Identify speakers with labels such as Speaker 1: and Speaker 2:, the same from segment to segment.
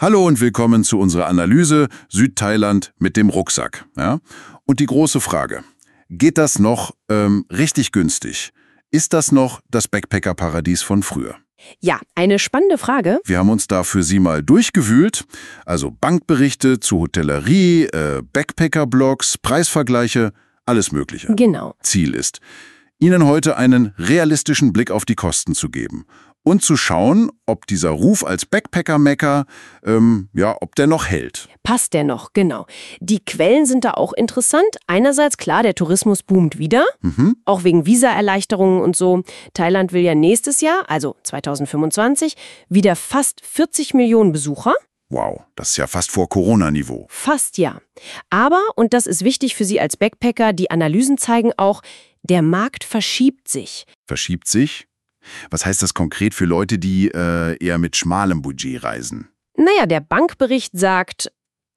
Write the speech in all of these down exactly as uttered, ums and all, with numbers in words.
Speaker 1: Hallo und willkommen zu unserer Analyse Südthailand mit dem Rucksack. Ja? Und die große Frage, geht das noch ähm, richtig günstig? Ist das noch das Backpacker-Paradies von früher?
Speaker 2: Ja, eine spannende Frage.
Speaker 1: Wir haben uns da für Sie mal durchgewühlt, also Bankberichte zu Hotellerie, äh, Backpacker-Blogs, Preisvergleiche, alles Mögliche.
Speaker 2: Genau.
Speaker 1: Ziel ist, Ihnen heute einen realistischen Blick auf die Kosten zu geben und zu schauen, ob dieser Ruf als Backpacker-Mecker, ähm, ja, ob der noch hält.
Speaker 2: Passt der noch, genau. Die Quellen sind da auch interessant. Einerseits, klar, der Tourismus boomt wieder,
Speaker 1: Mhm.
Speaker 2: auch wegen Visaerleichterungen und so. Thailand will ja nächstes Jahr, also zweitausendfünfundzwanzig, wieder fast vierzig Millionen Besucher.
Speaker 1: Wow, das ist ja fast vor Corona-Niveau.
Speaker 2: Fast ja. Aber, und das ist wichtig für Sie als Backpacker, die Analysen zeigen auch, der Markt verschiebt sich.
Speaker 1: Verschiebt sich? Was heißt das konkret für Leute, die äh, eher mit schmalem Budget reisen?
Speaker 2: Naja, der Bankbericht sagt,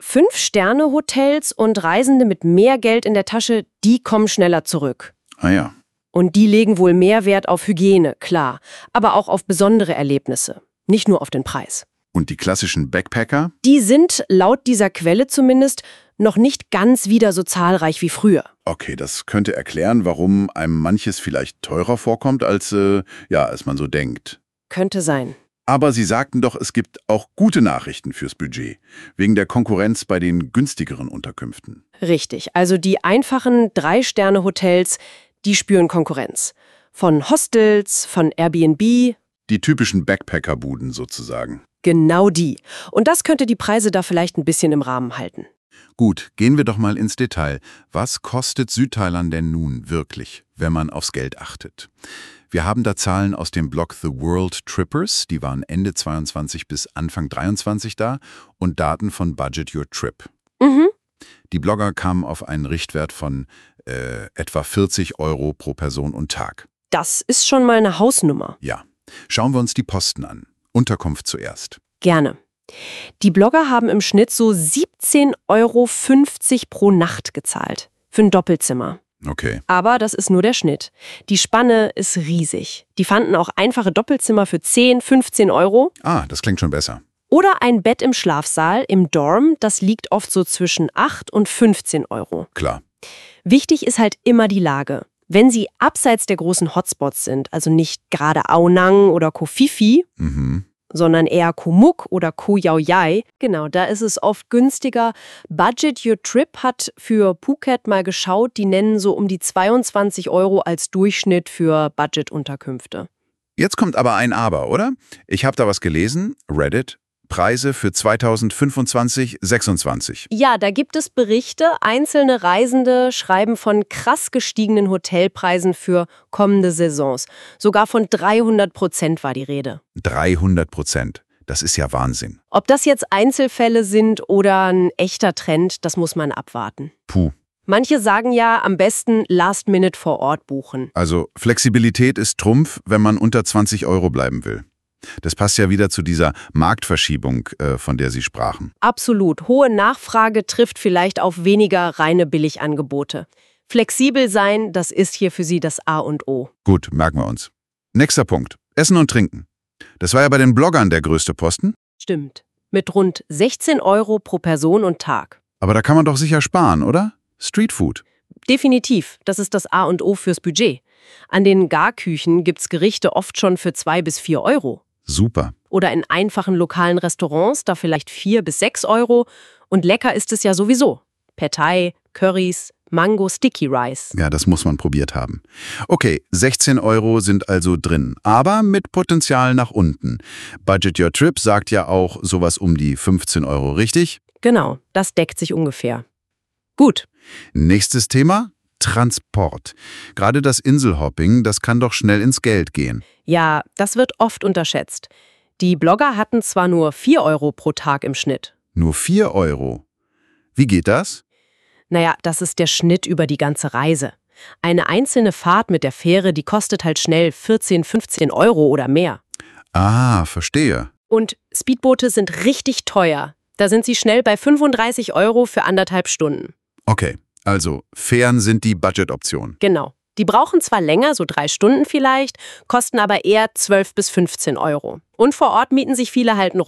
Speaker 2: Fünf-Sterne-Hotels und Reisende mit mehr Geld in der Tasche, die kommen schneller zurück.
Speaker 1: Ah ja.
Speaker 2: Und die legen wohl mehr Wert auf Hygiene, klar, aber auch auf besondere Erlebnisse, nicht nur auf den Preis.
Speaker 1: Und die klassischen Backpacker?
Speaker 2: Die sind, laut dieser Quelle zumindest, noch nicht ganz wieder so zahlreich wie früher.
Speaker 1: Okay, das könnte erklären, warum einem manches vielleicht teurer vorkommt, als, äh, ja, als man so denkt.
Speaker 2: Könnte sein.
Speaker 1: Aber Sie sagten doch, es gibt auch gute Nachrichten fürs Budget, wegen der Konkurrenz bei den günstigeren Unterkünften.
Speaker 2: Richtig, also die einfachen Drei-Sterne-Hotels, die spüren Konkurrenz. Von Hostels, von Airbnb,
Speaker 1: Die typischen Backpackerbuden sozusagen.
Speaker 2: genau die. Und das könnte die Preise da vielleicht ein bisschen im Rahmen halten.
Speaker 1: Gut, gehen wir doch mal ins Detail. Was kostet Südthailand denn nun wirklich, wenn man aufs Geld achtet? Wir haben da Zahlen aus dem Blog The World Trippers, die waren Ende zweiundzwanzig bis Anfang dreiundzwanzig da, und Daten von Budget Your Trip.
Speaker 2: Mhm.
Speaker 1: Die Blogger kamen auf einen Richtwert von äh, etwa vierzig Euro pro Person und Tag.
Speaker 2: Das ist schon mal eine Hausnummer.
Speaker 1: Ja, schauen wir uns die Posten an. Unterkunft zuerst.
Speaker 2: Gerne. Die Blogger haben im Schnitt so siebzehn Euro fünfzig pro Nacht gezahlt. Für ein Doppelzimmer.
Speaker 1: Okay.
Speaker 2: Aber das ist nur der Schnitt. Die Spanne ist riesig. Die fanden auch einfache Doppelzimmer für zehn, fünfzehn Euro.
Speaker 1: Ah, das klingt schon besser.
Speaker 2: Oder ein Bett im Schlafsaal, im Dorm, das liegt oft so zwischen acht und fünfzehn Euro.
Speaker 1: Klar.
Speaker 2: Wichtig ist halt immer die Lage. Wenn Sie abseits der großen Hotspots sind, also nicht gerade Ao Nang oder Koh Phi Phi,
Speaker 1: Mhm.
Speaker 2: sondern eher Koh Muk oder Koh Yao Yai, genau, da ist es oft günstiger. Budget Your Trip hat für Phuket mal geschaut, die nennen so um die zweiundzwanzig Euro als Durchschnitt für Budgetunterkünfte.
Speaker 1: Jetzt kommt aber ein Aber, oder? Ich habe da was gelesen, Reddit, Preise für zweitausendfünfundzwanzig, sechsundzwanzig.
Speaker 2: Ja, da gibt es Berichte. Einzelne Reisende schreiben von krass gestiegenen Hotelpreisen für kommende Saisons. Sogar von dreihundert Prozent war die Rede.
Speaker 1: dreihundert Prozent. Das ist ja Wahnsinn.
Speaker 2: Ob das jetzt Einzelfälle sind oder ein echter Trend, das muss man abwarten.
Speaker 1: Puh.
Speaker 2: Manche sagen ja, am besten Last Minute vor Ort buchen.
Speaker 1: Also Flexibilität ist Trumpf, wenn man unter zwanzig Euro bleiben will. Das passt ja wieder zu dieser Marktverschiebung, äh, von der Sie sprachen.
Speaker 2: Absolut. Hohe Nachfrage trifft vielleicht auf weniger reine Billigangebote. Flexibel sein, das ist hier für Sie das A und O.
Speaker 1: Gut, merken wir uns. Nächster Punkt. Essen und Trinken. Das war ja bei den Bloggern der größte Posten.
Speaker 2: Stimmt. Mit rund sechzehn Euro pro Person und Tag.
Speaker 1: Aber da kann man doch sicher sparen, oder? Streetfood.
Speaker 2: Definitiv. Das ist das A und O fürs Budget. An den Garküchen gibt's Gerichte oft schon für zwei bis vier Euro.
Speaker 1: Super.
Speaker 2: Oder in einfachen lokalen Restaurants, da vielleicht vier bis sechs Euro. Und lecker ist es ja sowieso. Pad Thai, Currys, Mango Sticky Rice.
Speaker 1: Ja, das muss man probiert haben. Okay, sechzehn Euro sind also drin, aber mit Potenzial nach unten. Budget Your Trip sagt ja auch sowas um die fünfzehn Euro, richtig?
Speaker 2: Genau, das deckt sich ungefähr. Gut.
Speaker 1: Nächstes Thema, Transport. Gerade das Inselhopping, das kann doch schnell ins Geld gehen.
Speaker 2: Ja, das wird oft unterschätzt. Die Blogger hatten zwar nur vier Euro pro Tag im Schnitt.
Speaker 1: Nur vier Euro. Wie geht das?
Speaker 2: Naja, das ist der Schnitt über die ganze Reise. Eine einzelne Fahrt mit der Fähre, die kostet halt schnell vierzehn, fünfzehn Euro oder mehr.
Speaker 1: Ah, verstehe.
Speaker 2: Und Speedboote sind richtig teuer. Da sind sie schnell bei fünfunddreißig Euro für anderthalb Stunden.
Speaker 1: Okay, also Fähren sind die Budget-Option.
Speaker 2: Genau. Die brauchen zwar länger, so drei Stunden vielleicht, kosten aber eher zwölf bis fünfzehn Euro. Und vor Ort mieten sich viele halt einen Roller.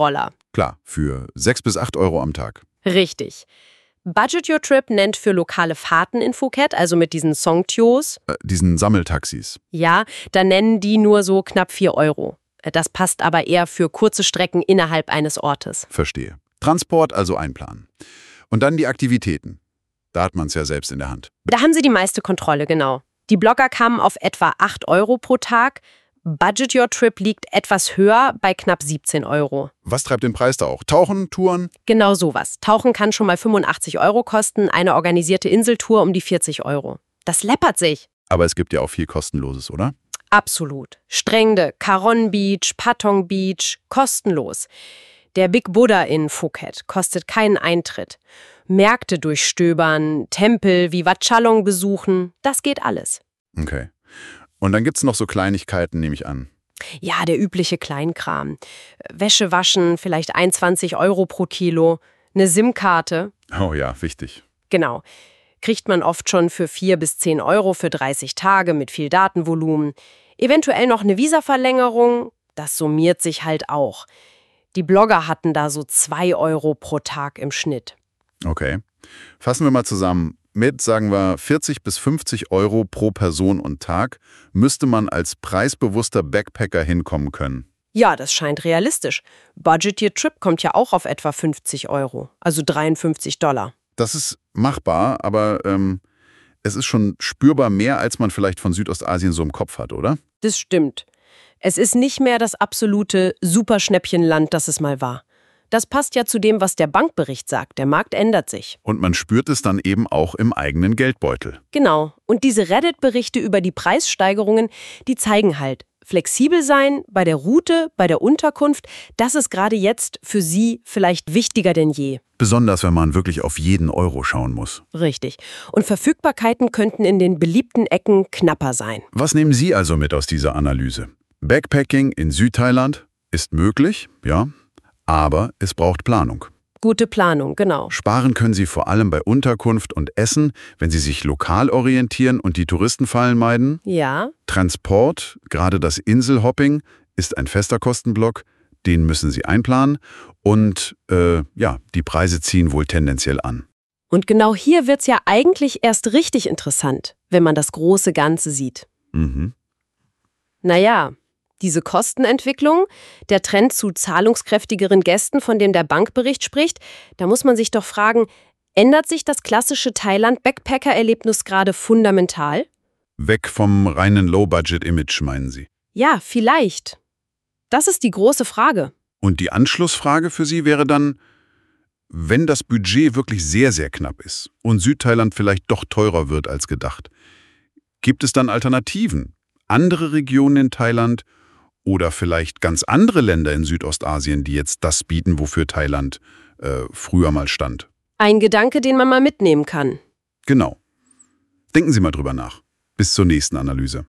Speaker 1: Klar, für sechs bis acht Euro am Tag.
Speaker 2: Richtig. Budget Your Trip nennt für lokale Fahrten in Phuket, also mit diesen Songtios,
Speaker 1: Äh, diesen Sammeltaxis.
Speaker 2: ja, da nennen die nur so knapp vier Euro. Das passt aber eher für kurze Strecken innerhalb eines Ortes.
Speaker 1: Verstehe. Transport also einplanen. Und dann die Aktivitäten. Da hat man es ja selbst in der Hand.
Speaker 2: Da haben sie die meiste Kontrolle, genau. Die Blogger kamen auf etwa acht Euro pro Tag. Budget Your Trip liegt etwas höher bei knapp siebzehn Euro.
Speaker 1: Was treibt den Preis da auch? Tauchen, Touren?
Speaker 2: Genau sowas. Tauchen kann schon mal fünfundachtzig Euro kosten, eine organisierte Inseltour um die vierzig Euro. Das läppert sich.
Speaker 1: Aber es gibt ja auch viel Kostenloses, oder?
Speaker 2: Absolut. Strände, Caron Beach, Patong Beach, kostenlos. Der Big Buddha in Phuket kostet keinen Eintritt. Märkte durchstöbern, Tempel wie Wat Chalong besuchen, das geht alles.
Speaker 1: Okay. Und dann gibt's noch so Kleinigkeiten, nehme ich an.
Speaker 2: Ja, der übliche Kleinkram. Wäsche waschen, vielleicht einundzwanzig Euro pro Kilo. Eine SIM-Karte,
Speaker 1: Oh ja, wichtig.
Speaker 2: genau. Kriegt man oft schon für vier bis zehn Euro für dreißig Tage mit viel Datenvolumen. Eventuell noch eine Visaverlängerung, das summiert sich halt auch. Die Blogger hatten da so zwei Euro pro Tag im Schnitt.
Speaker 1: Okay. Fassen wir mal zusammen. Mit, sagen wir, vierzig bis fünfzig Euro pro Person und Tag müsste man als preisbewusster Backpacker hinkommen können.
Speaker 2: Ja, das scheint realistisch. Budget Your Trip kommt ja auch auf etwa fünfzig Euro, also dreiundfünfzig Dollar.
Speaker 1: Das ist machbar, aber ähm, es ist schon spürbar mehr, als man vielleicht von Südostasien so im Kopf hat, oder?
Speaker 2: Das stimmt. Es ist nicht mehr das absolute Superschnäppchenland, das es mal war. Das passt ja zu dem, was der Bankbericht sagt. Der Markt ändert sich.
Speaker 1: Und man spürt es dann eben auch im eigenen Geldbeutel.
Speaker 2: Genau. Und diese Reddit-Berichte über die Preissteigerungen, die zeigen halt, flexibel sein bei der Route, bei der Unterkunft, das ist gerade jetzt für Sie vielleicht wichtiger denn je.
Speaker 1: Besonders, wenn man wirklich auf jeden Euro schauen muss.
Speaker 2: Richtig. Und Verfügbarkeiten könnten in den beliebten Ecken knapper sein.
Speaker 1: Was nehmen Sie also mit aus dieser Analyse? Backpacking in Südthailand ist möglich, ja, aber es braucht Planung.
Speaker 2: Gute Planung, genau.
Speaker 1: Sparen können Sie vor allem bei Unterkunft und Essen, wenn Sie sich lokal orientieren und die Touristenfallen meiden.
Speaker 2: Ja,
Speaker 1: Transport, gerade das Inselhopping, ist ein fester Kostenblock, den müssen Sie einplanen. Und äh, ja, die Preise ziehen wohl tendenziell an.
Speaker 2: und genau hier wird's ja eigentlich erst richtig interessant, wenn man das große Ganze sieht.
Speaker 1: Mhm.
Speaker 2: Naja, diese Kostenentwicklung, der Trend zu zahlungskräftigeren Gästen, von dem der Bankbericht spricht, da muss man sich doch fragen, ändert sich das klassische Thailand-Backpacker-Erlebnis gerade fundamental?
Speaker 1: Weg vom reinen Low-Budget-Image, meinen Sie?
Speaker 2: Ja, vielleicht. Das ist die große Frage.
Speaker 1: Und die Anschlussfrage für Sie wäre dann, wenn das Budget wirklich sehr, sehr knapp ist und Südthailand vielleicht doch teurer wird als gedacht, gibt es dann Alternativen? Andere Regionen in Thailand oder vielleicht ganz andere Länder in Südostasien, die jetzt das bieten, wofür Thailand äh, früher mal stand?
Speaker 2: Ein Gedanke, den man mal mitnehmen kann.
Speaker 1: Genau. Denken Sie mal drüber nach. Bis zur nächsten Analyse.